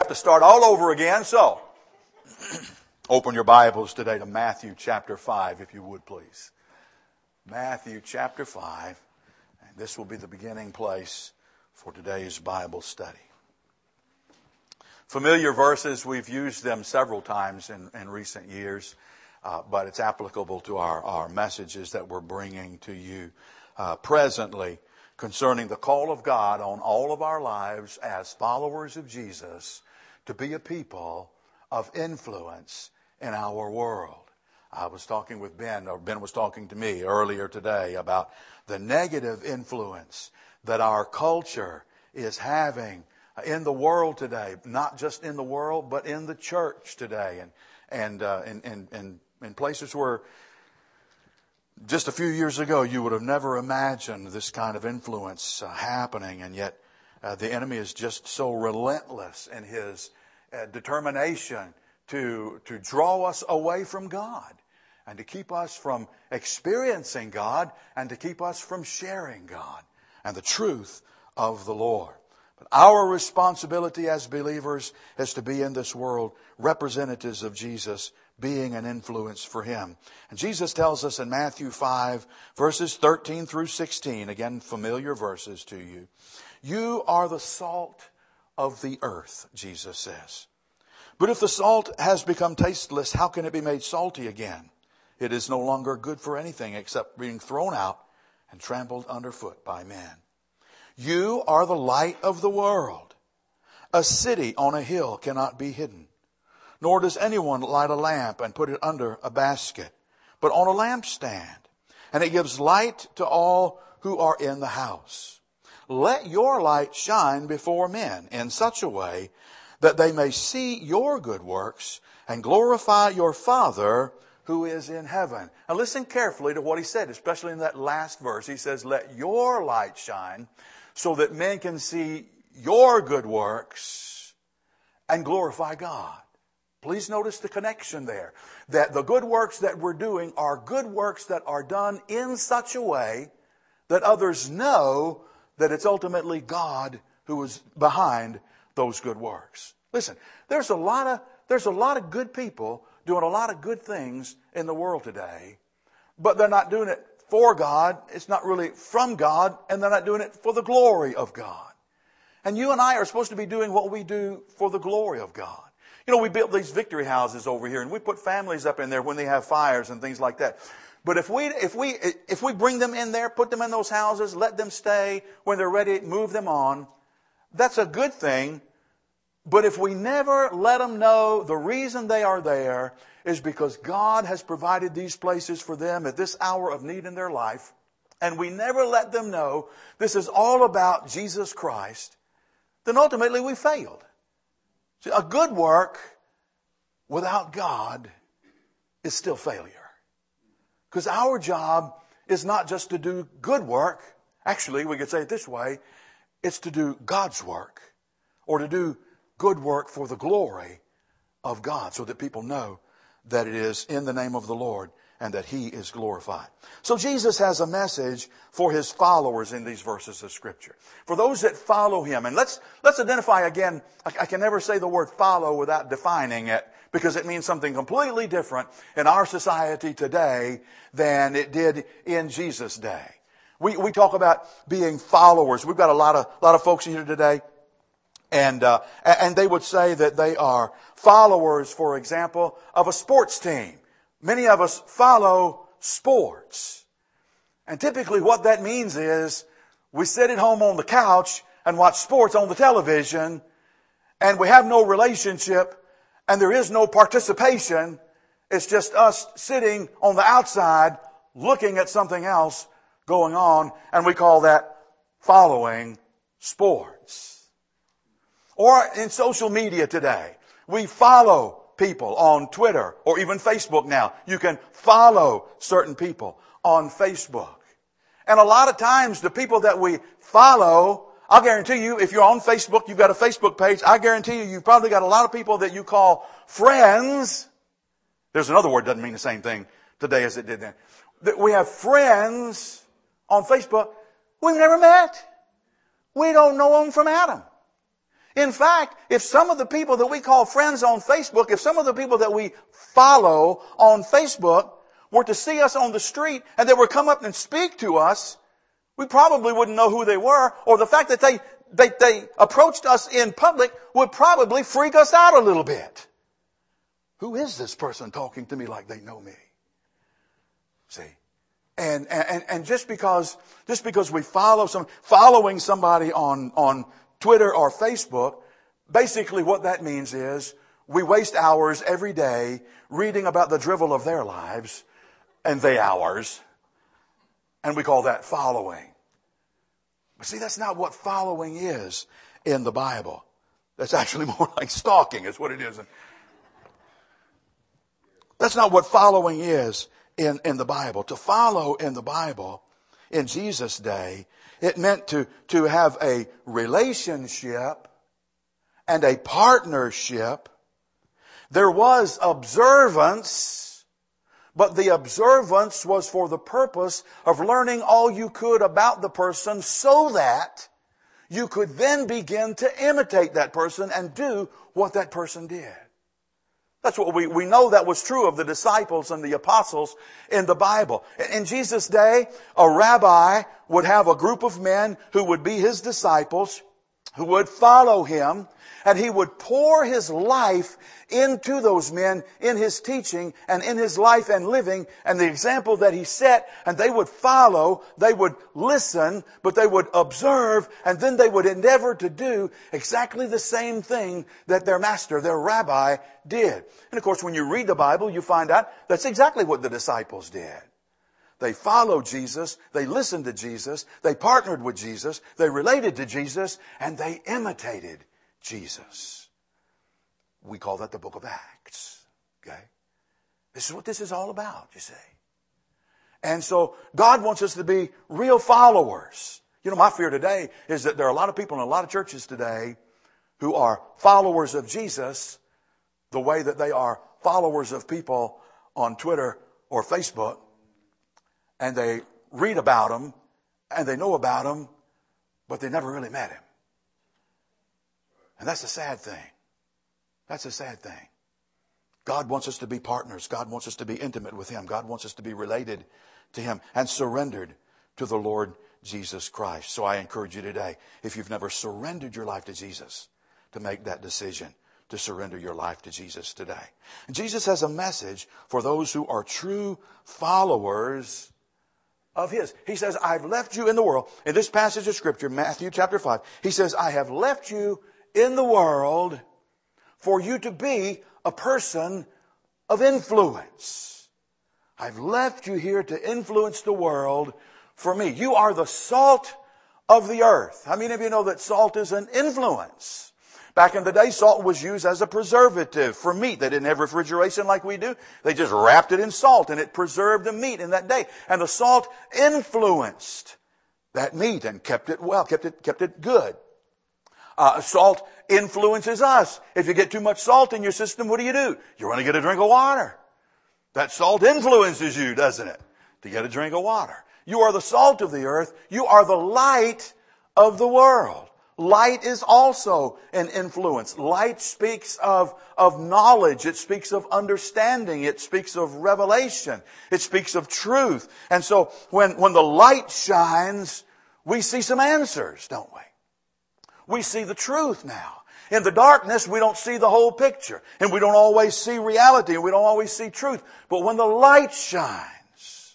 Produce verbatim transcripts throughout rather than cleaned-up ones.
have to start all over again. So, open your Bibles today to Matthew chapter five, if you would please. Matthew chapter five. And this will be the beginning place for today's Bible study. Familiar verses, we've used them several times in, in recent years, uh, but it's applicable to our, our messages that we're bringing to you uh, presently concerning the call of God on all of our lives as followers of Jesus to be a people of influence in our world. I was talking with Ben, or Ben was talking to me earlier today about the negative influence that our culture is having in the world today, not just in the world, but in the church today, and and uh, in, in, in, in places where just a few years ago you would have never imagined this kind of influence uh, happening, and yet uh, the enemy is just so relentless in his uh, determination to to draw us away from God and to keep us from experiencing God and to keep us from sharing God and the truth of the Lord. But our responsibility as believers is to be in this world representatives of Jesus, being an influence for Him. And Jesus tells us in Matthew five, verses thirteen through sixteen, again, familiar verses to you. You are the salt of the earth, Jesus says. But if the salt has become tasteless, how can it be made salty again? It is no longer good for anything except being thrown out and trampled underfoot by men. You are the light of the world. A city on a hill cannot be hidden. Nor does anyone light a lamp and put it under a basket, but on a lampstand. And it gives light to all who are in the house. Let your light shine before men in such a way that they may see your good works and glorify your Father who is in heaven. Now listen carefully to what he said, especially in that last verse. He says, let your light shine so that men can see your good works and glorify God. Please notice the connection there. That the good works that we're doing are good works that are done in such a way that others know that it's ultimately God who is behind those good works. Listen, there's a lot of, there's a lot of good people doing a lot of good things in the world today, but they're not doing it for God. It's not really from God, and they're not doing it for the glory of God. And you and I are supposed to be doing what we do for the glory of God. You know, we built these victory houses over here, and we put families up in there when they have fires and things like that. But if we, if we, if we bring them in there, put them in those houses, let them stay, when they're ready, move them on, that's a good thing. But if we never let them know the reason they are there is because God has provided these places for them at this hour of need in their life, and we never let them know this is all about Jesus Christ, then ultimately we failed. See, a good work without God is still failure. Because our job is not just to do good work. Actually, we could say it this way. It's to do God's work, or to do good work for the glory of God, so that people know that it is in the name of the Lord and that He is glorified. So Jesus has a message for His followers in these verses of Scripture. For those that follow Him. And let's, let's identify again, I, I can never say the word follow without defining it, because it means something completely different in our society today than it did in Jesus' day. We, we talk about being followers. We've got a lot of, a lot of folks here today. And, uh, and they would say that they are followers, for example, of a sports team. Many of us follow sports. And typically what that means is we sit at home on the couch and watch sports on the television, and we have no relationship and there is no participation. It's just us sitting on the outside looking at something else going on, and we call that following sports. Or in social media today, we follow people on Twitter or even Facebook now. You can follow certain people on Facebook. And a lot of times the people that we follow, I'll guarantee you, if you're on Facebook, you've got a Facebook page, I guarantee you, you've probably got a lot of people that you call friends. There's another word that doesn't mean the same thing today as it did then. That we have friends on Facebook we've never met. We don't know them from Adam. In fact, if some of the people that we call friends on Facebook, if some of the people that we follow on Facebook were to see us on the street and they were come up and speak to us, we probably wouldn't know who they were, or the fact that they, they, they approached us in public would probably freak us out a little bit. Who is this person talking to me like they know me? See? And, and, and just because, just because we follow some, following somebody on, on Twitter or Facebook, basically what that means is we waste hours every day reading about the drivel of their lives and they ours. And we call that following. But see, that's not what following is in the Bible. That's actually more like stalking is what it is. That's not what following is in, in the Bible. To follow in the Bible in Jesus' day, it meant to, to have a relationship and a partnership. There was observance, but the observance was for the purpose of learning all you could about the person so that you could then begin to imitate that person and do what that person did. That's what we, we know that was true of the disciples and the apostles in the Bible. In Jesus' day, a rabbi would have a group of men who would be his disciples, who would follow him, and he would pour his life into those men in his teaching and in his life and living and the example that he set, and they would follow, they would listen, but they would observe, and then they would endeavor to do exactly the same thing that their master, their rabbi, did. And of course, when you read the Bible, you find out that's exactly what the disciples did. They followed Jesus, they listened to Jesus, they partnered with Jesus, they related to Jesus, and they imitated Jesus. We call that the book of Acts. Okay? This is what this is all about, you see. And so God wants us to be real followers. You know, my fear today is that there are a lot of people in a lot of churches today who are followers of Jesus the way that they are followers of people on Twitter or Facebook. And they read about him and they know about him, but they never really met him. And that's a sad thing. That's a sad thing. God wants us to be partners. God wants us to be intimate with him. God wants us to be related to him and surrendered to the Lord Jesus Christ. So I encourage you today, if you've never surrendered your life to Jesus, to make that decision to surrender your life to Jesus today. And Jesus has a message for those who are true followers of his. He says, I've left you in the world. In this passage of Scripture, Matthew chapter five, he says, I have left you in the world for you to be a person of influence. I've left you here to influence the world for me. You are the salt of the earth. How many of you know that salt is an influence? Back in the day, salt was used as a preservative for meat. They didn't have refrigeration like we do. They just wrapped it in salt and it preserved the meat in that day. And the salt influenced that meat and kept it well, kept it, kept it good. Uh, salt influences us. If you get too much salt in your system, what do you do? You want to get a drink of water. That salt influences you, doesn't it? To get a drink of water. You are the salt of the earth. You are the light of the world. Light is also an influence. Light speaks of, of knowledge. It speaks of understanding. It speaks of revelation. It speaks of truth. And so when, when the light shines, we see some answers, don't we? We see the truth now. In the darkness, we don't see the whole picture. And we don't always see reality. And we don't always see truth. But when the light shines,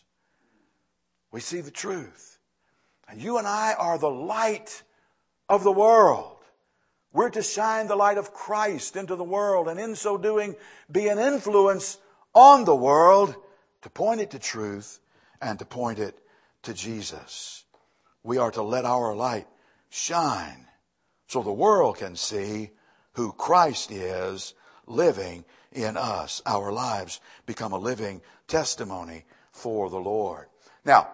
we see the truth. And you and I are the light of the world. We're to shine the light of Christ into the world. And in so doing, be an influence on the world to point it to truth and to point it to Jesus. We are to let our light shine so the world can see who Christ is living in us. Our lives become a living testimony for the Lord. Now,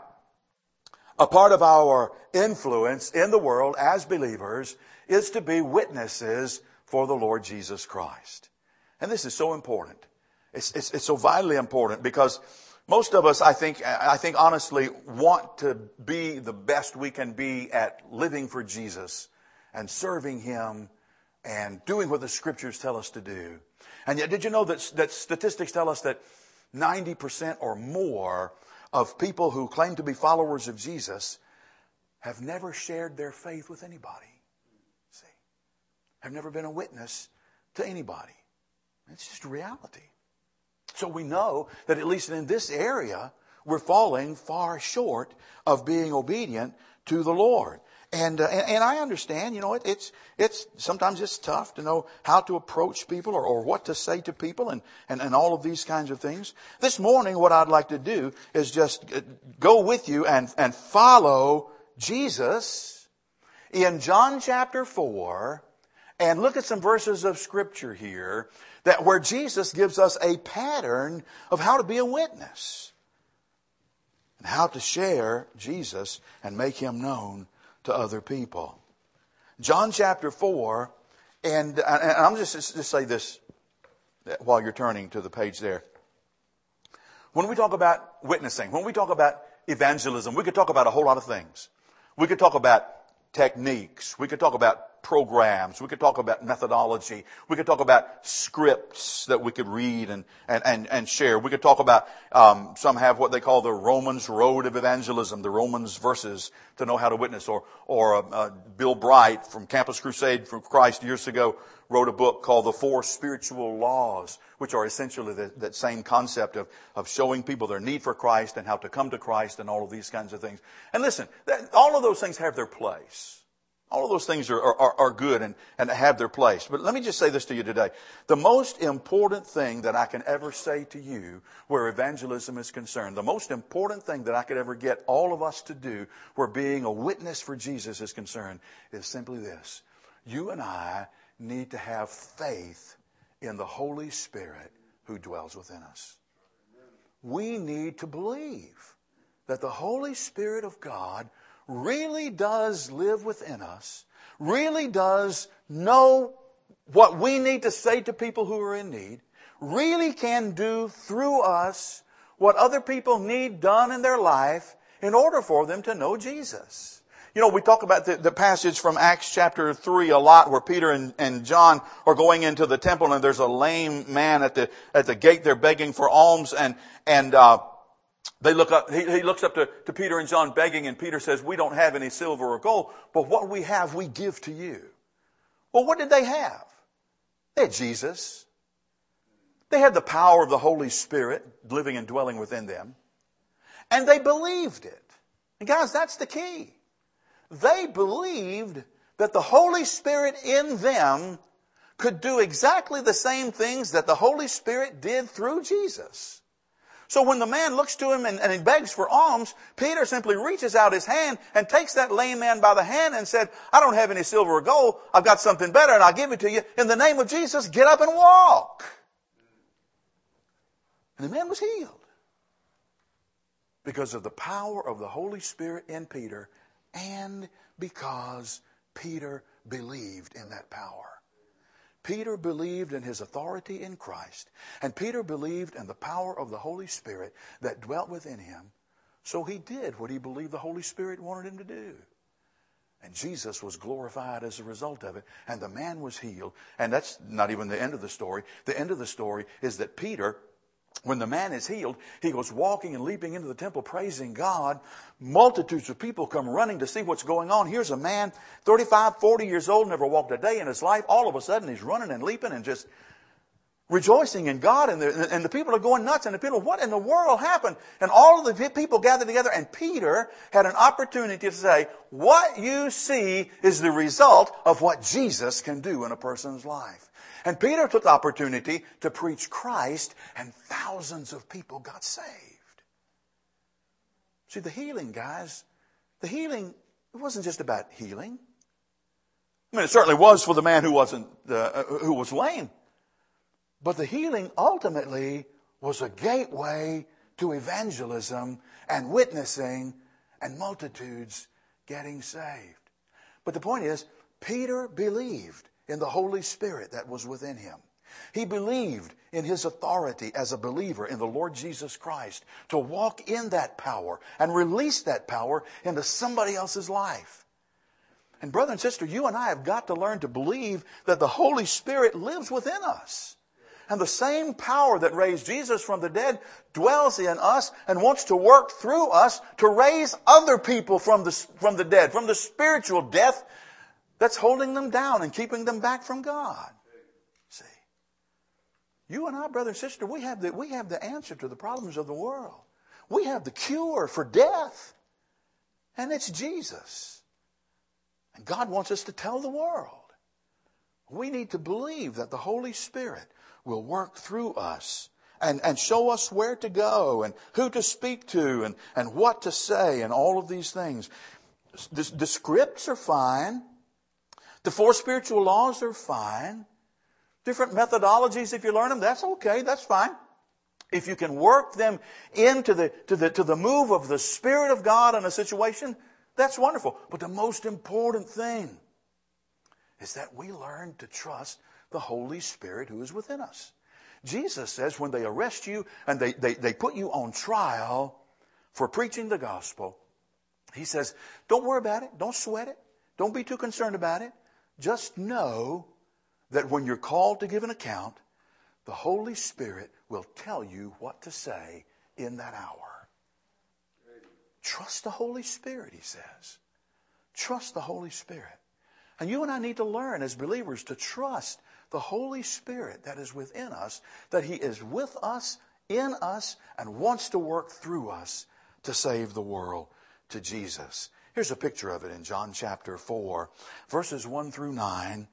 a part of our influence in the world as believers is to be witnesses for the Lord Jesus Christ. And this is so important. It's, it's, it's so vitally important because most of us, I think, I think honestly, want to be the best we can be at living for Jesus and serving him and doing what the Scriptures tell us to do. And yet, did you know that, that statistics tell us that ninety percent or more of people who claim to be followers of Jesus have never shared their faith with anybody? See? Have never been a witness to anybody. It's just a reality. So we know that at least in this area, we're falling far short of being obedient to the Lord. And, uh, and and I understand, you know, it, it's it's sometimes it's tough to know how to approach people or, or what to say to people and, and, and all of these kinds of things. This morning, what I'd like to do is just go with you and, and follow Jesus in John chapter four and look at some verses of Scripture here that where Jesus gives us a pattern of how to be a witness and how to share Jesus and make Him known to other people. John chapter four, and, and I'm just, just say this while you're turning to the page there. When we talk about witnessing, when we talk about evangelism, we could talk about a whole lot of things. We could talk about techniques. We could talk about programs. We could talk about methodology. We could talk about scripts that we could read and, and, and, and share. We could talk about, um, some have what they call the Romans Road of Evangelism, the Romans verses to know how to witness. Or, or uh, uh, Bill Bright from Campus Crusade for Christ years ago wrote a book called The Four Spiritual Laws, which are essentially the, that same concept of, of showing people their need for Christ and how to come to Christ and all of these kinds of things. And listen, that, all of those things have their place. All of those things are, are, are good and, and have their place. But let me just say this to you today. The most important thing that I can ever say to you where evangelism is concerned, the most important thing that I could ever get all of us to do where being a witness for Jesus is concerned is simply this. You and I need to have faith in the Holy Spirit who dwells within us. We need to believe that the Holy Spirit of God really does live within us, really does know what we need to say to people who are in need, really can do through us what other people need done in their life in order for them to know Jesus. You know, we talk about the, the passage from Acts chapter three a lot where Peter and, and John are going into the temple and there's a lame man at the, at the gate. They're begging for alms and, and, uh, They look up, he, he looks up to, to Peter and John begging, and Peter says, we don't have any silver or gold, but what we have we give to you. Well, what did they have? They had Jesus. They had the power of the Holy Spirit living and dwelling within them. And they believed it. And guys, that's the key. They believed that the Holy Spirit in them could do exactly the same things that the Holy Spirit did through Jesus. So when the man looks to him and, and he begs for alms, Peter simply reaches out his hand and takes that lame man by the hand and said, I don't have any silver or gold. I've got something better and I'll give it to you. In the name of Jesus, get up and walk. And the man was healed because of the power of the Holy Spirit in Peter and because Peter believed in that power. Peter believed in his authority in Christ, and Peter believed in the power of the Holy Spirit that dwelt within him. So he did what he believed the Holy Spirit wanted him to do. And Jesus was glorified as a result of it, and the man was healed. And that's not even the end of the story. The end of the story is that Peter, when the man is healed, he goes walking and leaping into the temple, praising God. Multitudes of people come running to see what's going on. Here's a man, thirty-five, forty years old, never walked a day in his life. All of a sudden, he's running and leaping and just rejoicing in God. And the, and the people are going nuts. And the people, what in the world happened? And all of the people gathered together. And Peter had an opportunity to say, what you see is the result of what Jesus can do in a person's life. And Peter took the opportunity to preach Christ, and thousands of people got saved. See, the healing, guys, the healing, it wasn't just about healing. I mean, it certainly was for the man who wasn't, uh, who was lame. But the healing ultimately was a gateway to evangelism and witnessing and multitudes getting saved. But the point is, Peter believed in the Holy Spirit that was within him. He believed in his authority as a believer in the Lord Jesus Christ to walk in that power and release that power into somebody else's life. And brother and sister, you and I have got to learn to believe that the Holy Spirit lives within us. And the same power that raised Jesus from the dead dwells in us and wants to work through us to raise other people from the, from the dead, from the spiritual death that's holding them down and keeping them back from God. See, you and I, brother and sister, we have the, we have the answer to the problems of the world. We have the cure for death. And it's Jesus. And God wants us to tell the world. We need to believe that the Holy Spirit will work through us and, and show us where to go and who to speak to and, and what to say and all of these things. The, the scripts are fine. The four spiritual laws are fine. Different methodologies, if you learn them, that's okay, that's fine. If you can work them into the, to the, to the move of the Spirit of God in a situation, that's wonderful. But the most important thing is that we learn to trust the Holy Spirit who is within us. Jesus says when they arrest you and they, they, they put you on trial for preaching the gospel, He says, don't worry about it. Don't sweat it. Don't be too concerned about it. Just know that when you're called to give an account, the Holy Spirit will tell you what to say in that hour. Trust the Holy Spirit, He says. Trust the Holy Spirit. And you and I need to learn as believers to trust the Holy Spirit that is within us, that He is with us, in us, and wants to work through us to save the world to Jesus. Here's a picture of it in John chapter four, verses one through nine.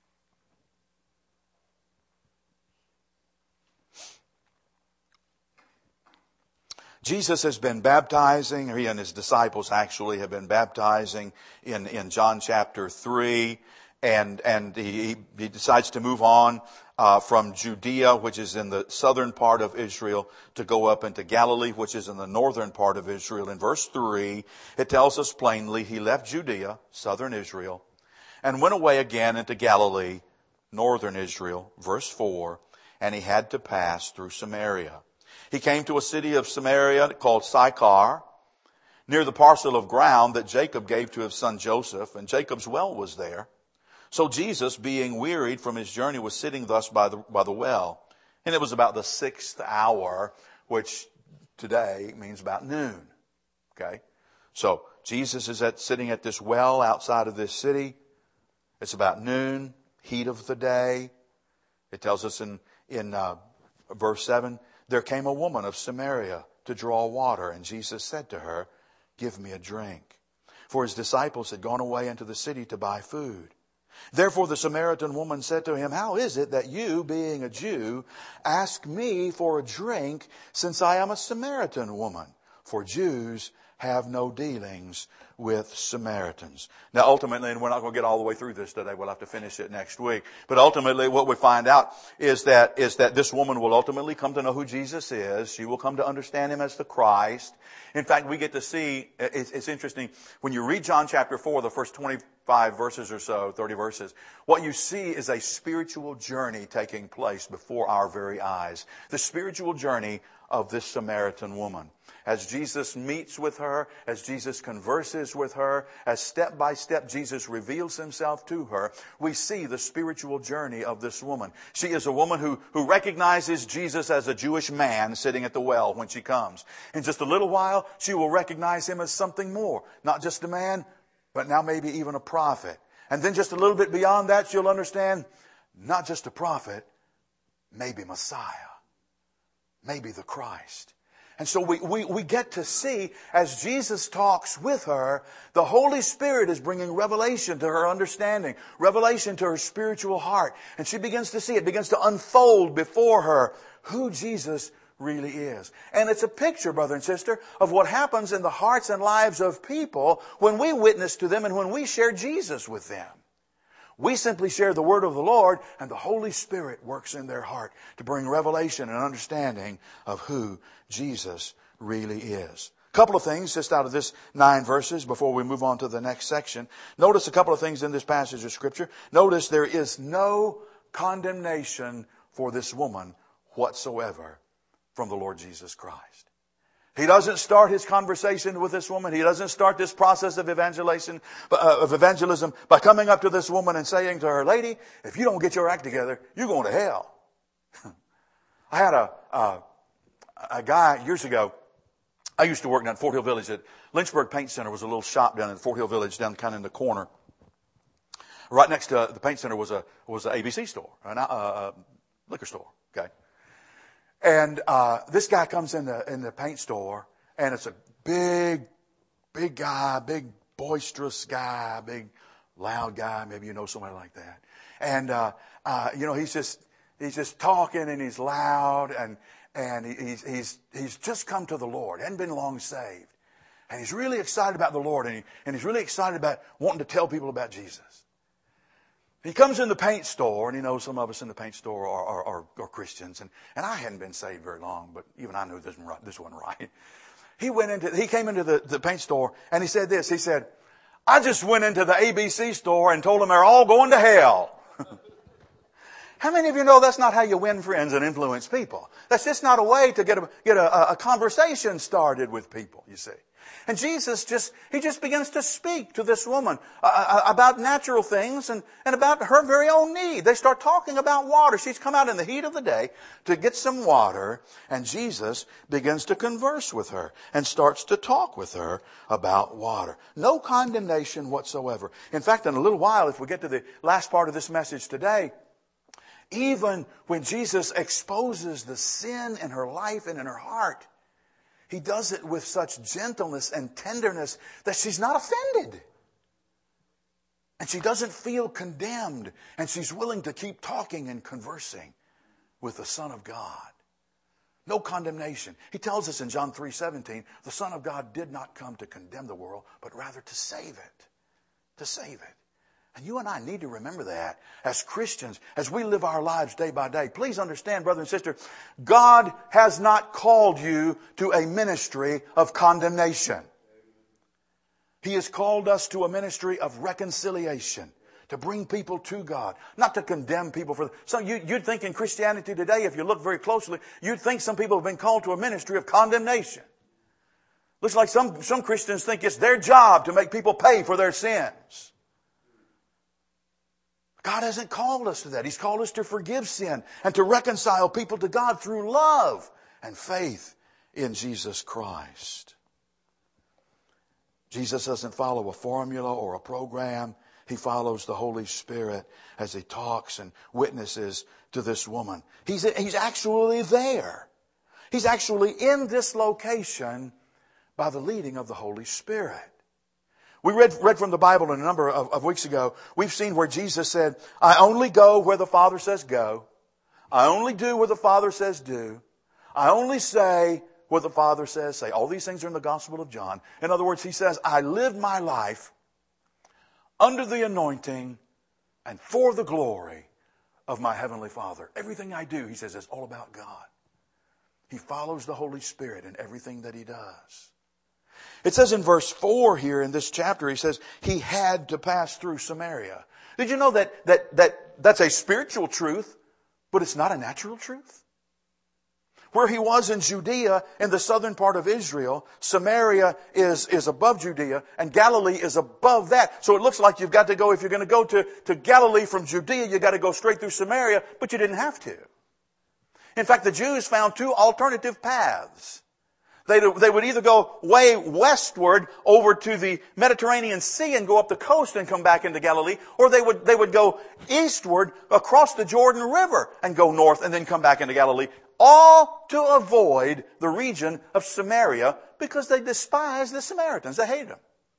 Jesus has been baptizing, or he and his disciples actually have been baptizing in, in John chapter three. And, and he, he decides to move on uh, from Judea, which is in the southern part of Israel, to go up into Galilee, which is in the northern part of Israel. In verse three, it tells us plainly, he left Judea, southern Israel, and went away again into Galilee, northern Israel. Verse four, and he had to pass through Samaria. He came to a city of Samaria called Sychar, near the parcel of ground that Jacob gave to his son Joseph, and Jacob's well was there. So Jesus, being wearied from his journey, was sitting thus by the, by the well. And it was about the sixth hour, which today means about noon. Okay? So Jesus is at, sitting at this well outside of this city. It's about noon, heat of the day. It tells us in, in uh, verse seven, there came a woman of Samaria to draw water, and Jesus said to her, give me a drink. For his disciples had gone away into the city to buy food. Therefore the Samaritan woman said to him, how is it that you, being a Jew, ask me for a drink, since I am a Samaritan woman? For Jews have no dealings with Samaritans. Now ultimately, and we're not going to get all the way through this today, we'll have to finish it next week. But ultimately what we find out is that, is that this woman will ultimately come to know who Jesus is. She will come to understand Him as the Christ. In fact, we get to see, it's, it's interesting, when you read John chapter four, the first twenty-five verses or so, thirty verses, what you see is a spiritual journey taking place before our very eyes. The spiritual journey of this Samaritan woman. As Jesus meets with her, as Jesus converses with her, as step by step Jesus reveals Himself to her, we see the spiritual journey of this woman. She is a woman who, who recognizes Jesus as a Jewish man sitting at the well when she comes. In just a little while, she will recognize Him as something more. Not just a man, but now maybe even a prophet. And then just a little bit beyond that, she'll understand not just a prophet, maybe Messiah, maybe the Christ. And so we, we, we get to see, as Jesus talks with her, the Holy Spirit is bringing revelation to her understanding, revelation to her spiritual heart. And she begins to see, it begins to unfold before her who Jesus really is. And it's a picture, brother and sister, of what happens in the hearts and lives of people when we witness to them and when we share Jesus with them. We simply share the word of the Lord, and the Holy Spirit works in their heart to bring revelation and understanding of who Jesus really is. A couple of things just out of this nine verses before we move on to the next section. Notice a couple of things in this passage of Scripture. Notice there is no condemnation for this woman whatsoever from the Lord Jesus Christ. He doesn't start his conversation with this woman. He doesn't start this process of evangelization, uh, of evangelism by coming up to this woman and saying to her, lady, if you don't get your act together, you're going to hell. I had a, a, a guy years ago. I used to work down at Fort Hill Village. At Lynchburg Paint Center was a little shop down in Fort Hill Village, down kind of in the corner. Right next to the paint center was a was an A B C store, a uh, liquor store. Okay. And uh, this guy comes in the in the paint store, and it's a big, big guy, big boisterous guy, big loud guy. Maybe you know somebody like that. And uh, uh, you know, he's just he's just talking, and he's loud, and and he, he's he's he's just come to the Lord, hadn't been long saved, and he's really excited about the Lord, and he, and he's really excited about wanting to tell people about Jesus. He comes in the paint store, and he knows some of us in the paint store are, are, are, are Christians. And, and I hadn't been saved very long, but even I knew this, this wasn't right. He went into, he came into the, the paint store, and he said this. He said, I just went into the A B C store and told them they're all going to hell. How many of you know that's not how you win friends and influence people? That's just not a way to get a, get a, a conversation started with people, you see. And Jesus just, he just begins to speak to this woman uh, about natural things and, and about her very own need. They start talking about water. She's come out in the heat of the day to get some water, and Jesus begins to converse with her and starts to talk with her about water. No condemnation whatsoever. In fact, in a little while, if we get to the last part of this message today, even when Jesus exposes the sin in her life and in her heart, he does it with such gentleness and tenderness that she's not offended. And she doesn't feel condemned. And she's willing to keep talking and conversing with the Son of God. No condemnation. He tells us in John three seventeen, the Son of God did not come to condemn the world, but rather to save it. To save it. And you and I need to remember that as Christians, as we live our lives day by day. Please understand, brother and sister, God has not called you to a ministry of condemnation. He has called us to a ministry of reconciliation, to bring people to God, not to condemn people for. So you, you'd think in Christianity today, if you look very closely, you'd think some people have been called to a ministry of condemnation. Looks like some, some Christians think it's their job to make people pay for their sins. God hasn't called us to that. He's called us to forgive sin and to reconcile people to God through love and faith in Jesus Christ. Jesus doesn't follow a formula or a program. He follows the Holy Spirit as he talks and witnesses to this woman. He's, he's actually there. He's actually in this location by the leading of the Holy Spirit. We read, read from the Bible a number of, of weeks ago. We've seen where Jesus said, I only go where the Father says go. I only do what the Father says do. I only say what the Father says say. All these things are in the Gospel of John. In other words, he says, I live my life under the anointing and for the glory of my Heavenly Father. Everything I do, he says, is all about God. He follows the Holy Spirit in everything that he does. It says in verse four here in this chapter, he says, he had to pass through Samaria. Did you know that, that, that that's a spiritual truth, but it's not a natural truth? Where he was in Judea, in the southern part of Israel, Samaria is, is above Judea, and Galilee is above that. So it looks like you've got to go, if you're going to go to, to Galilee from Judea, you've got to go straight through Samaria, but you didn't have to. In fact, the Jews found two alternative paths. They, they would either go way westward over to the Mediterranean Sea and go up the coast and come back into Galilee, or they would, they would go eastward across the Jordan River and go north and then come back into Galilee, all to avoid the region of Samaria because they despised the Samaritans. They hated them.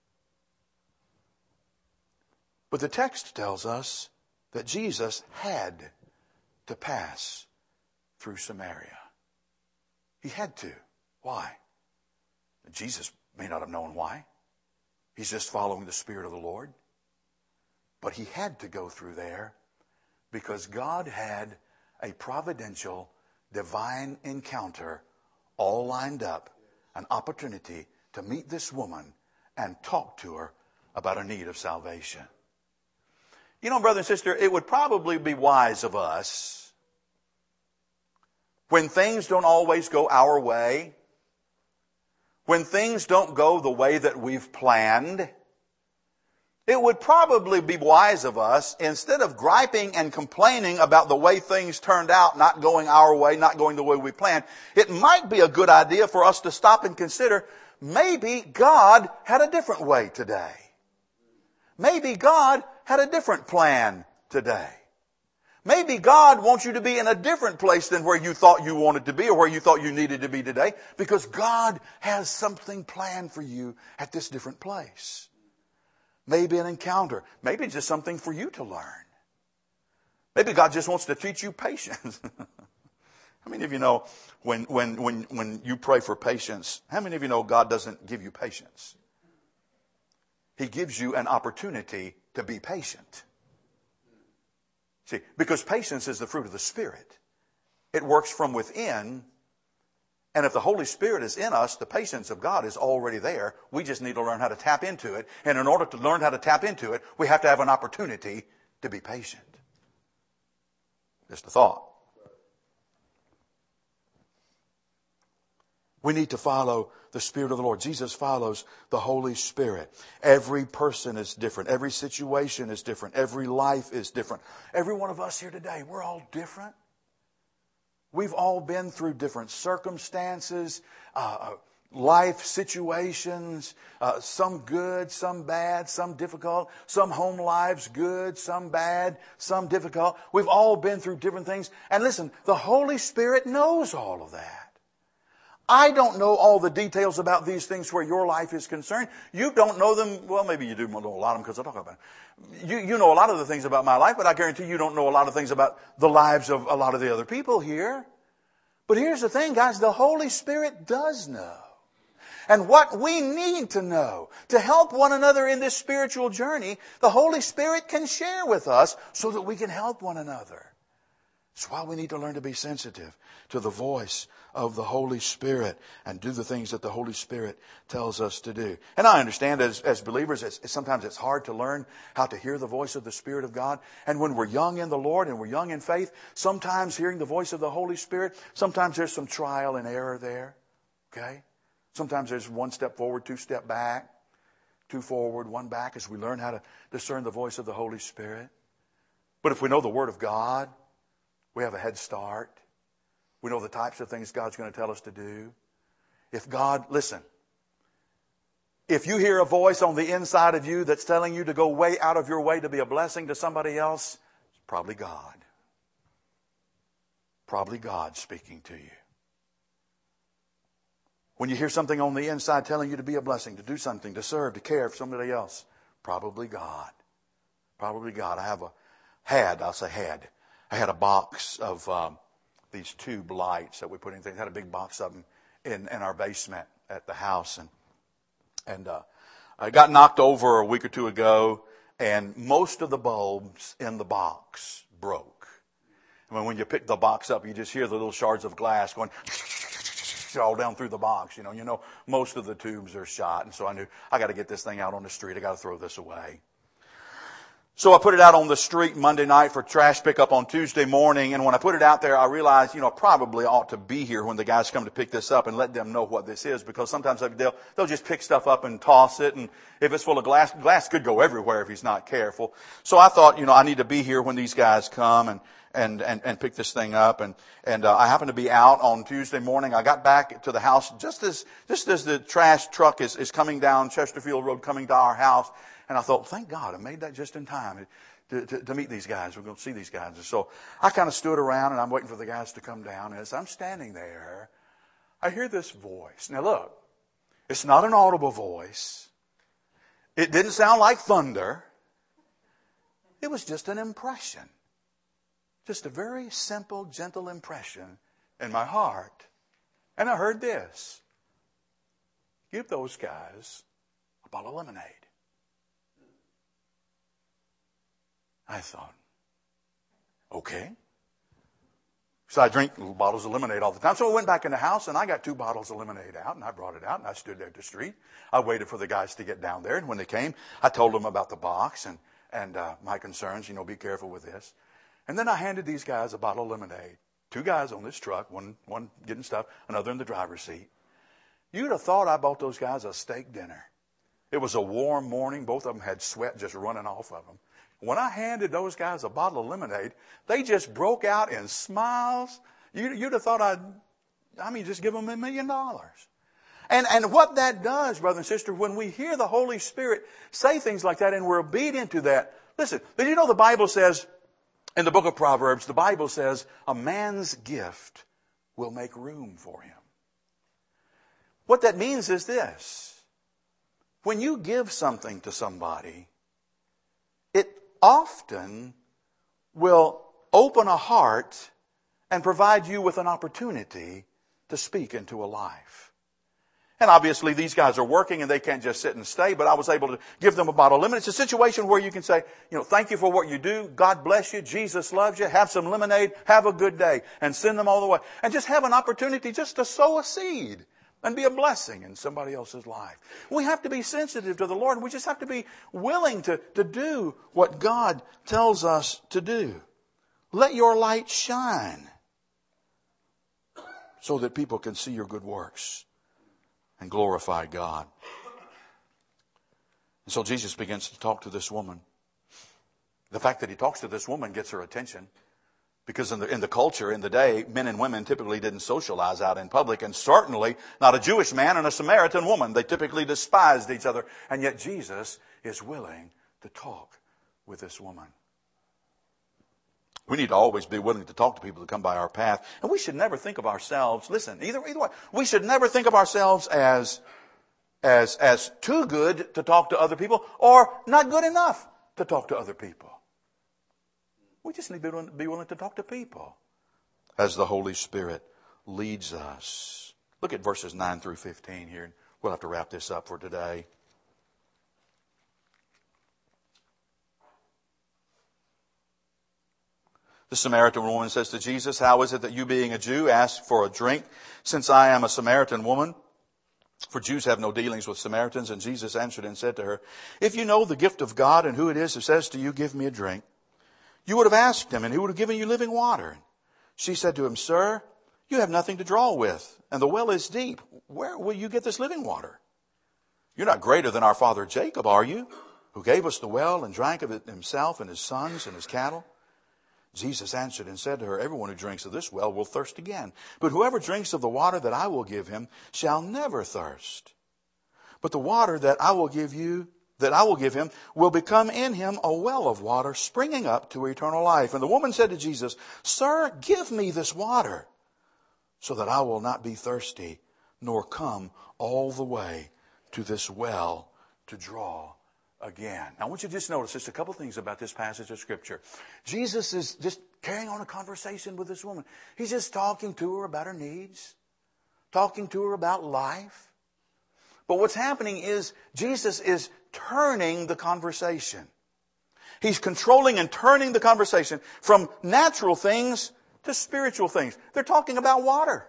But the text tells us that Jesus had to pass through Samaria. He had to. Why? Jesus may not have known why. He's just following the Spirit of the Lord. But he had to go through there because God had a providential, divine encounter all lined up, an opportunity to meet this woman and talk to her about a need of salvation. You know, brother and sister, it would probably be wise of us, when things don't always go our way, when things don't go the way that we've planned, it would probably be wise of us, instead of griping and complaining about the way things turned out, not going our way, not going the way we planned, it might be a good idea for us to stop and consider, maybe God had a different way today. Maybe God had a different plan today. Maybe God wants you to be in a different place than where you thought you wanted to be or where you thought you needed to be today, because God has something planned for you at this different place. Maybe an encounter. Maybe just something for you to learn. Maybe God just wants to teach you patience. How many of you know when, when, when, when you pray for patience, how many of you know God doesn't give you patience? He gives you an opportunity to be patient. See, because patience is the fruit of the Spirit. It works from within. And if the Holy Spirit is in us, the patience of God is already there. We just need to learn how to tap into it. And in order to learn how to tap into it, we have to have an opportunity to be patient. Just a thought. We need to follow the Spirit of the Lord. Jesus follows the Holy Spirit. Every person is different. Every situation is different. Every life is different. Every one of us here today, we're all different. We've all been through different circumstances, uh, life situations, uh, some good, some bad, some difficult, some home lives good, some bad, some difficult. We've all been through different things. And listen, the Holy Spirit knows all of that. I don't know all the details about these things where your life is concerned. You don't know them. Well, maybe you do know a lot of them because I talk about them. You, you know a lot of the things about my life, but I guarantee you don't know a lot of things about the lives of a lot of the other people here. But here's the thing, guys. The Holy Spirit does know. And what we need to know to help one another in this spiritual journey, the Holy Spirit can share with us so that we can help one another. That's why we need to learn to be sensitive to the voice of the Holy Spirit and do the things that the Holy Spirit tells us to do. And I understand as, as believers, it's, sometimes it's hard to learn how to hear the voice of the Spirit of God. And when we're young in the Lord and we're young in faith, sometimes hearing the voice of the Holy Spirit, sometimes there's some trial and error there. Okay? Sometimes there's one step forward, two step back, two forward, one back as we learn how to discern the voice of the Holy Spirit. But if we know the Word of God, we have a head start. We know the types of things God's going to tell us to do. If God, listen, if you hear a voice on the inside of you that's telling you to go way out of your way to be a blessing to somebody else, it's probably God. Probably God speaking to you. When you hear something on the inside telling you to be a blessing, to do something, to serve, to care for somebody else, probably God. Probably God. I have a, had, I'll say had, I had a box of um, these tube lights that we put in things. I had a big box of them in, in our basement at the house. And and uh, I got knocked over a week or two ago, and most of the bulbs in the box broke. I mean, when you pick the box up, you just hear the little shards of glass going all down through the box. You know, you know, most of the tubes are shot. And so I knew I got to get this thing out on the street. I got to throw this away. So I put it out on the street Monday night for trash pickup on Tuesday morning. And when I put it out there, I realized, you know, I probably ought to be here when the guys come to pick this up and let them know what this is. Because sometimes they'll, they'll just pick stuff up and toss it. And if it's full of glass, glass could go everywhere if he's not careful. So I thought, you know, I need to be here when these guys come and, and, and, and pick this thing up. And, and, uh, I happened to be out on Tuesday morning. I got back to the house just as, just as the trash truck is, is coming down Chesterfield Road, coming to our house. And I thought, thank God, I made that just in time to, to, to meet these guys. We're going to see these guys. And so I kind of stood around and I'm waiting for the guys to come down. And as I'm standing there, I hear this voice. Now look, it's not an audible voice. It didn't sound like thunder. It was just an impression. Just a very simple, gentle impression in my heart. And I heard this. Give those guys a bottle of lemonade. I thought, okay. So I drink bottles of lemonade all the time. So I went back in the house and I got two bottles of lemonade out and I brought it out and I stood there at the street. I waited for the guys to get down there. And when they came, I told them about the box and, and uh, my concerns, you know, be careful with this. And then I handed these guys a bottle of lemonade. Two guys on this truck, one, one getting stuff, another in the driver's seat. You'd have thought I bought those guys a steak dinner. It was a warm morning. Both of them had sweat just running off of them. When I handed those guys a bottle of lemonade, they just broke out in smiles. You, you'd have thought I'd, I mean, just give them a million dollars. And, and what that does, brother and sister, when we hear the Holy Spirit say things like that and we're obedient to that, listen, did you know the Bible says, in the book of Proverbs, the Bible says, a man's gift will make room for him. What that means is this. When you give something to somebody, it often will open a heart and provide you with an opportunity to speak into a life. And obviously these guys are working and they can't just sit and stay, but I was able to give them a bottle of lemonade. It's a situation where you can say, you know, thank you for what you do. God bless you. Jesus loves you. Have some lemonade. Have a good day. And send them all the way. And just have an opportunity just to sow a seed and be a blessing in somebody else's life. We have to be sensitive to the Lord. We just have to be willing to, to do what God tells us to do. Let your light shine so that people can see your good works and glorify God. And so Jesus begins to talk to this woman. The fact that he talks to this woman gets her attention. Because in the, in the culture, in the day, men and women typically didn't socialize out in public. And certainly not a Jewish man and a Samaritan woman. They typically despised each other. And yet Jesus is willing to talk with this woman. We need to always be willing to talk to people that come by our path. And we should never think of ourselves, listen, either, either way, we should never think of ourselves as, as, as too good to talk to other people or not good enough to talk to other people. We just need to be willing, be willing to talk to people as the Holy Spirit leads us. Look at verses nine through fifteen here. We'll have to wrap this up for today. The Samaritan woman says to Jesus, how is it that you being a Jew ask for a drink since I am a Samaritan woman? For Jews have no dealings with Samaritans. And Jesus answered and said to her, if you know the gift of God and who it is who says to you, give me a drink, you would have asked him and he would have given you living water. She said to him, sir, you have nothing to draw with and the well is deep. Where will you get this living water? You're not greater than our father Jacob, are you? Who gave us the well and drank of it himself and his sons and his cattle? Jesus answered and said to her, everyone who drinks of this well will thirst again. But whoever drinks of the water that I will give him shall never thirst. But the water that I will give you, that I will give him, will become in him a well of water springing up to eternal life. And the woman said to Jesus, sir, give me this water so that I will not be thirsty, nor come all the way to this well to draw again. Now, I want you to just notice just a couple things about this passage of Scripture. Jesus is just carrying on a conversation with this woman. He's just talking to her about her needs, talking to her about life. But what's happening is Jesus is turning the conversation. He's controlling and turning the conversation from natural things to spiritual things. They're talking about water.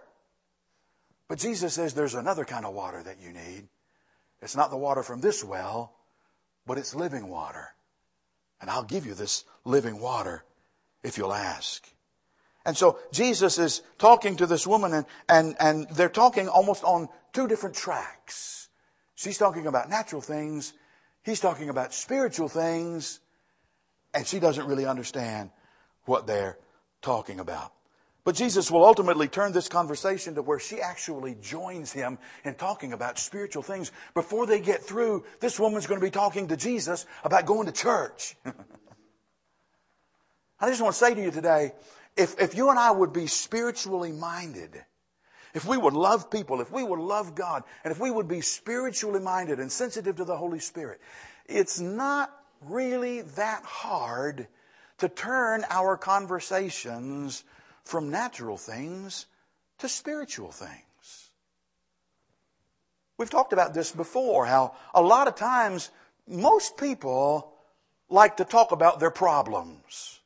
But Jesus says there's another kind of water that you need. It's not the water from this well, but it's living water. And I'll give you this living water if you'll ask. And so Jesus is talking to this woman and, and, and they're talking almost on two different tracks. She's talking about natural things. He's talking about spiritual things. And she doesn't really understand what they're talking about. But Jesus will ultimately turn this conversation to where she actually joins him in talking about spiritual things. Before they get through, this woman's going to be talking to Jesus about going to church. I just want to say to you today, if, if you and I would be spiritually minded, if we would love people, if we would love God, and if we would be spiritually minded and sensitive to the Holy Spirit, it's not really that hard to turn our conversations from natural things to spiritual things. We've talked about this before, how a lot of times most people like to talk about their problems.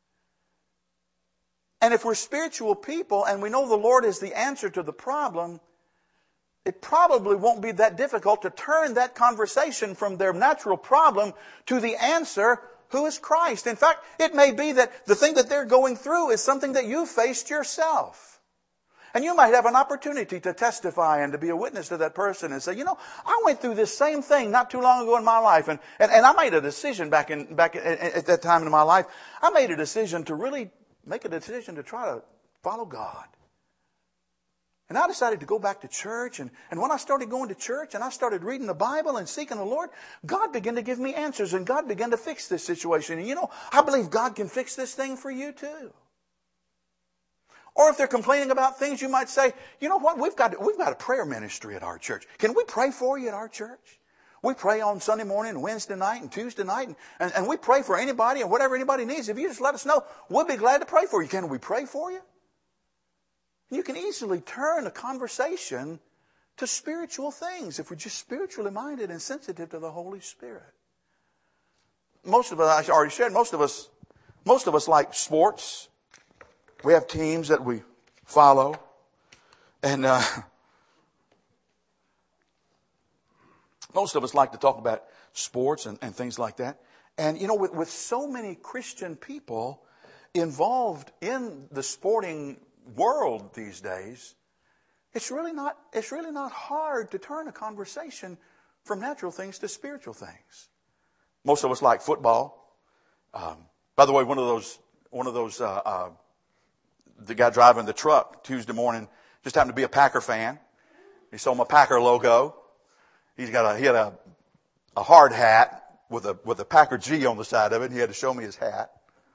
And if we're spiritual people and we know the Lord is the answer to the problem, it probably won't be that difficult to turn that conversation from their natural problem to the answer, who is Christ. In fact, it may be that the thing that they're going through is something that you faced yourself. And you might have an opportunity to testify and to be a witness to that person and say, you know, I went through this same thing not too long ago in my life. And, and, and I made a decision back in, back at, at that time in my life. I made a decision to really make a decision to try to follow God. And I decided to go back to church. And, and when I started going to church and I started reading the Bible and seeking the Lord, God began to give me answers and God began to fix this situation. And you know, I believe God can fix this thing for you too. Or if they're complaining about things, you might say, you know what, we've got, we've got a prayer ministry at our church. Can we pray for you at our church? We pray on Sunday morning and Wednesday night and Tuesday night. And, and, and we pray for anybody and whatever anybody needs. If you just let us know, we'll be glad to pray for you. Can we pray for you? You can easily turn a conversation to spiritual things if we're just spiritually minded and sensitive to the Holy Spirit. Most of us, I already said, most of us, most of us like sports. We have teams that we follow. And uh, most of us like to talk about sports and, and things like that. And, you know, with, with so many Christian people involved in the sporting world these days, it's really not, it's really not hard to turn a conversation from natural things to spiritual things. Most of us like football. Um, by the way, one of those, one of those, uh, uh, the guy driving the truck Tuesday morning just happened to be a Packer fan. He saw my Packer logo. He's got a, he had a, a hard hat with a, with a Packer G on the side of it. And he had to show me his hat.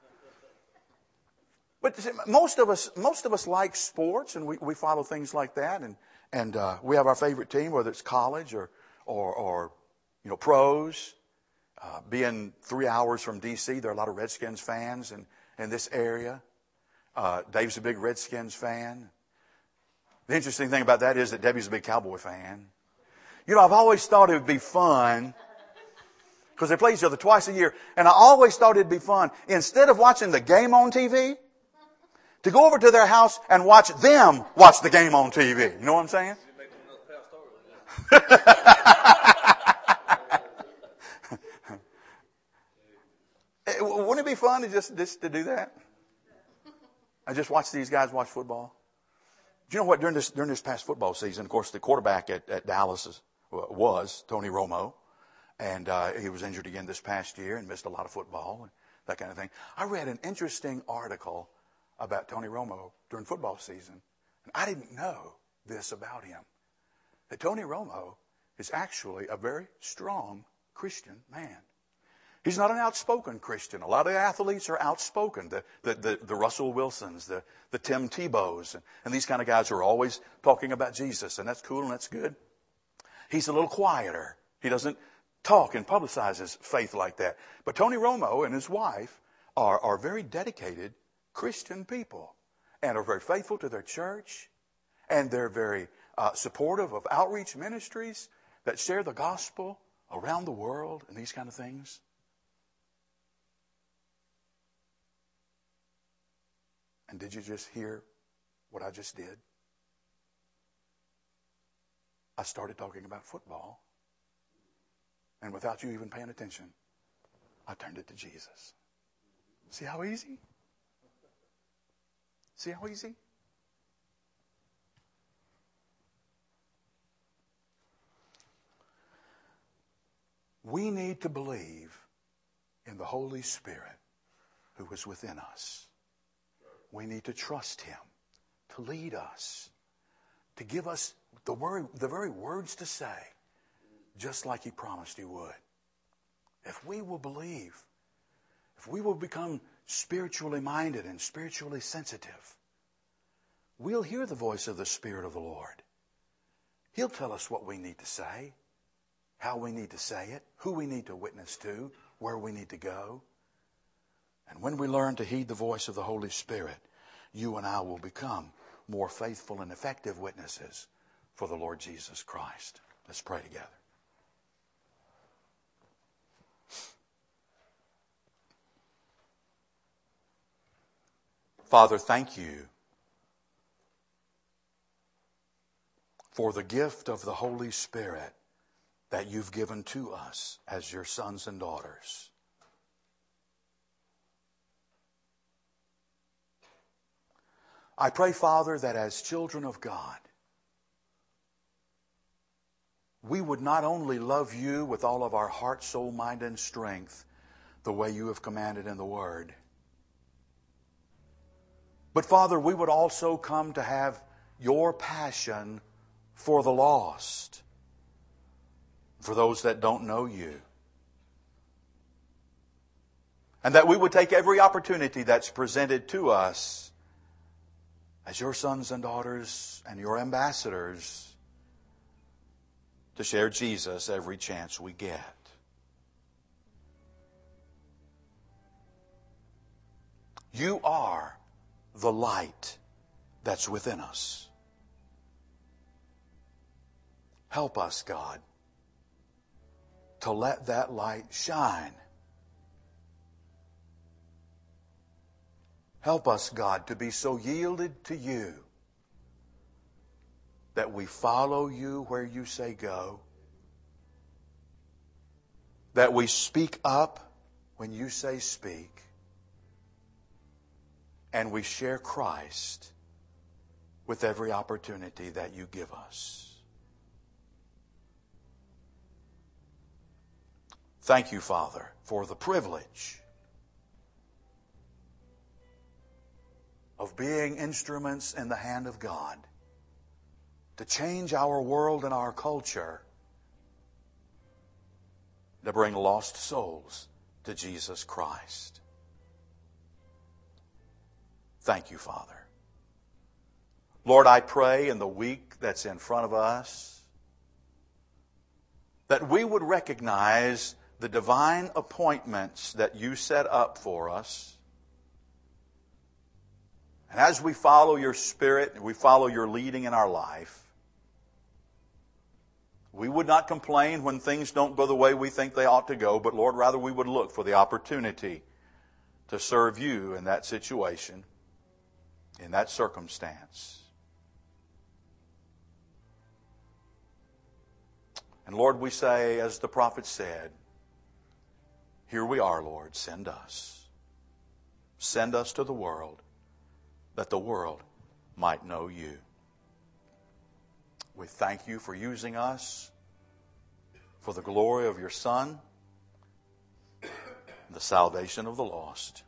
But most of us, most of us like sports, and we, we follow things like that, and and uh, we have our favorite team, whether it's college or or, or you know pros. Uh, being three hours from D C, there are a lot of Redskins fans in in this area. Uh, Dave's a big Redskins fan. The interesting thing about that is that Debbie's a big Cowboy fan. You know, I've always thought it would be fun because they play each other twice a year, and I always thought it'd be fun instead of watching the game on T V. To go over to their house and watch them watch the game on T V. You know what I'm saying? Wouldn't it be fun to just, just to do that? I just watch these guys watch football. Do you know what? During this during this past football season, of course, the quarterback at, at Dallas is, was Tony Romo, and uh, he was injured again this past year and missed a lot of football and that kind of thing. I read an interesting article about Tony Romo during football season. And I didn't know this about him. That Tony Romo is actually a very strong Christian man. He's not an outspoken Christian. A lot of the athletes are outspoken. The, the, the, the Russell Wilsons, the, the Tim Tebows, and, and these kind of guys are always talking about Jesus. And that's cool and that's good. He's a little quieter. He doesn't talk and publicize his faith like that. But Tony Romo and his wife are, are very dedicated Christian people and are very faithful to their church, and they're very uh, supportive of outreach ministries that share the gospel around the world and these kind of things. And did you just hear what I just did? I started talking about football, and without you even paying attention, I turned it to Jesus. See how easy? See how easy? We need to believe in the Holy Spirit who is within us. We need to trust Him to lead us, to give us the word, the very words to say, just like He promised He would. If we will believe, if we will become spiritually minded and spiritually sensitive, we'll hear the voice of the Spirit of the Lord. He'll tell us what we need to say, how we need to say it, who we need to witness to, where we need to go. And when we learn to heed the voice of the Holy Spirit, you and I will become more faithful and effective witnesses for the Lord Jesus Christ. Let's pray together. Father, thank you for the gift of the Holy Spirit that you've given to us as your sons and daughters. I pray, Father, that as children of God, we would not only love you with all of our heart, soul, mind, and strength, the way you have commanded in the Word, but Father, we would also come to have your passion for the lost, for those that don't know you. And that we would take every opportunity that's presented to us as your sons and daughters and your ambassadors to share Jesus every chance we get. You are the light that's within us. Help us, God, to let that light shine. Help us, God, to be so yielded to you that we follow you where you say go, that we speak up when you say speak, and we share Christ with every opportunity that you give us. Thank you, Father, for the privilege of being instruments in the hand of God to change our world and our culture, to bring lost souls to Jesus Christ. Thank you, Father. Lord, I pray in the week that's in front of us that we would recognize the divine appointments that you set up for us. And as we follow your Spirit, we follow your leading in our life, we would not complain when things don't go the way we think they ought to go, but Lord, rather we would look for the opportunity to serve you in that situation, in that circumstance. And Lord, we say, as the prophet said, here we are, Lord, send us. Send us to the world, that the world might know you. We thank you for using us for the glory of your Son and the salvation of the lost.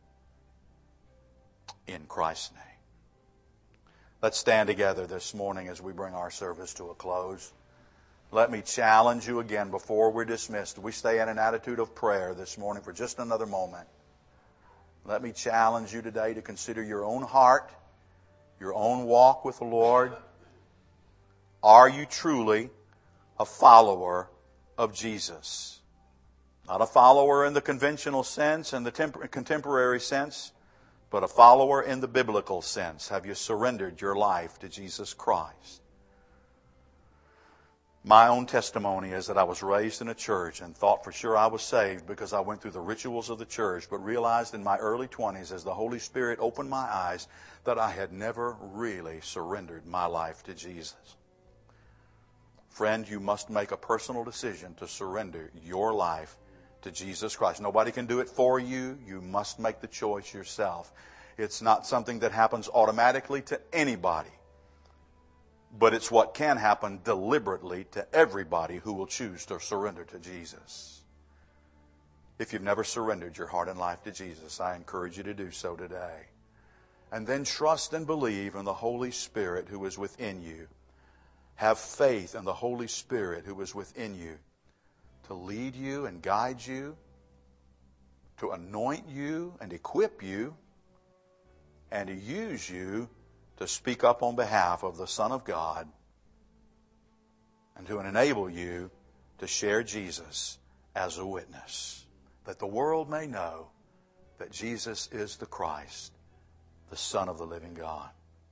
In Christ's name. Let's stand together this morning as we bring our service to a close. Let me challenge you again before we're dismissed. We stay in an attitude of prayer this morning for just another moment. Let me challenge you today to consider your own heart, your own walk with the Lord. Are you truly a follower of Jesus? Not a follower in the conventional sense and the temp- contemporary sense, but a follower in the biblical sense. Have you surrendered your life to Jesus Christ? My own testimony is that I was raised in a church and thought for sure I was saved because I went through the rituals of the church, but realized in my early twenties as the Holy Spirit opened my eyes that I had never really surrendered my life to Jesus. Friend, you must make a personal decision to surrender your life to Jesus Christ. Nobody can do it for you. You must make the choice yourself. It's not something that happens automatically to anybody, but it's what can happen deliberately to everybody who will choose to surrender to Jesus. If you've never surrendered your heart and life to Jesus, I encourage you to do so today. And then trust and believe in the Holy Spirit who is within you. Have faith in the Holy Spirit who is within you to lead you and guide you, to anoint you and equip you, and to use you to speak up on behalf of the Son of God and to enable you to share Jesus as a witness, that the world may know that Jesus is the Christ, the Son of the living God.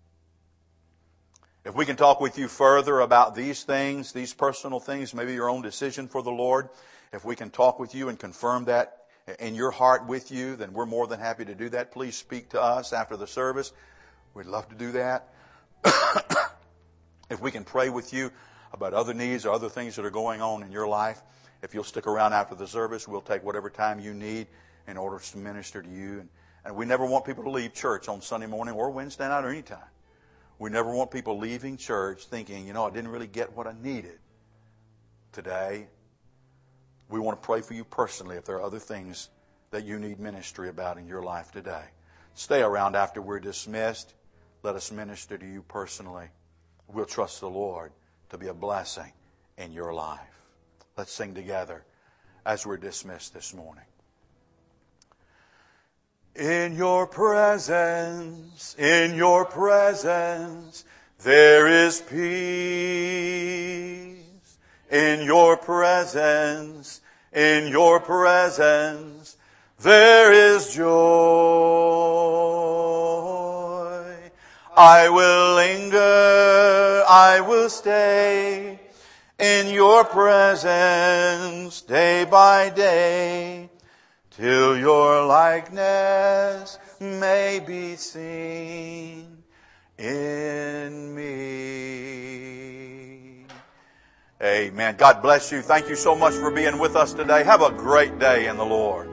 If we can talk with you further about these things, these personal things, maybe your own decision for the Lord, if we can talk with you and confirm that in your heart with you, then we're more than happy to do that. Please speak to us after the service. We'd love to do that. If we can pray with you about other needs or other things that are going on in your life, if you'll stick around after the service, we'll take whatever time you need in order to minister to you and, And we never want people to leave church on Sunday morning or Wednesday night or any time. We never want people leaving church thinking, you know, I didn't really get what I needed today. We want to pray for you personally if there are other things that you need ministry about in your life today. Stay around after we're dismissed. Let us minister to you personally. We'll trust the Lord to be a blessing in your life. Let's sing together as we're dismissed this morning. In your presence, in your presence, there is peace. In your presence, in your presence, there is joy. I will linger, I will stay in your presence day by day, till your likeness may be seen in me. Amen. God bless you. Thank you so much for being with us today. Have a great day in the Lord.